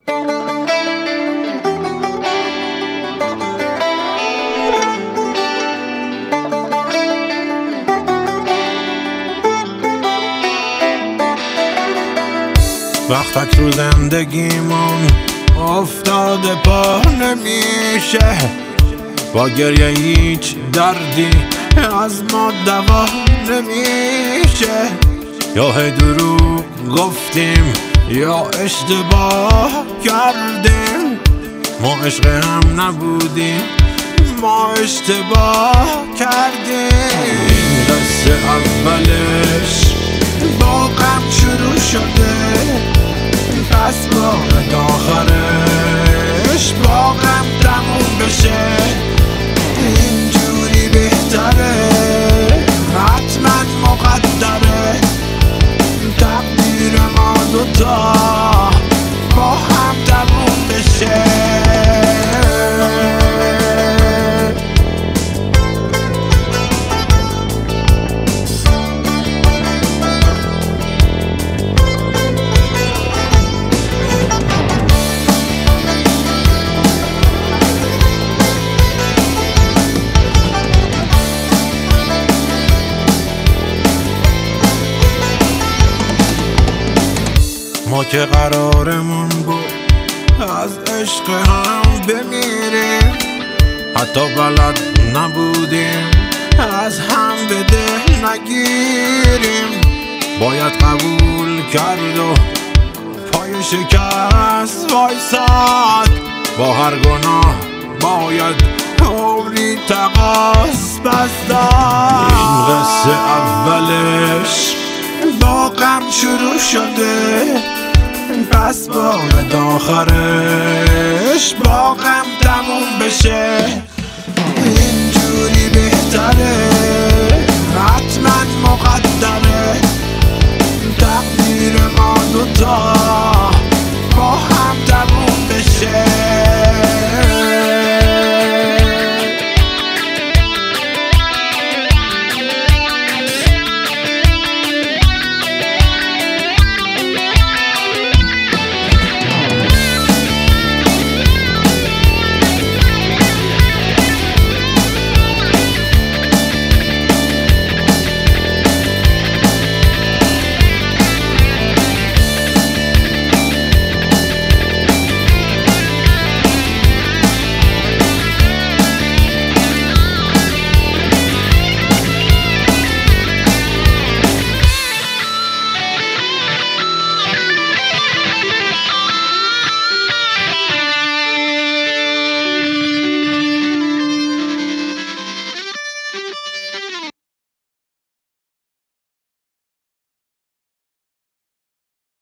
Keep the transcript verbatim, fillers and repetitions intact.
وقتک رو زندگیمون افتاده پا نمیشه، با گریه هیچ دردی از ما دوا نمیشه. یا هی دروغ گفتیم یا اشتباه کردیم، ما عشق هم نبودیم ما اشتباه کردیم. این قصه اولش با غم شروع شده، پس باید آخرش با غم تموم بشه. اینجوری بهتره، حتما مقدره، تقدیر ما دوتا با هم تموم بشه. ما که قرارمون بود از عشق هم بمیریم، حتی بلد نبودیم از هم به ده نگیریم. باید قبول کرد و پای شکست وایساد، با هر گناه باید عمری تقاص پس داد. این قصه اولش با غم شروع شده، پس باید آخرش با غم تموم بشه. اینجوری بهتره، حتما مقدره، تقدیر ما دوتا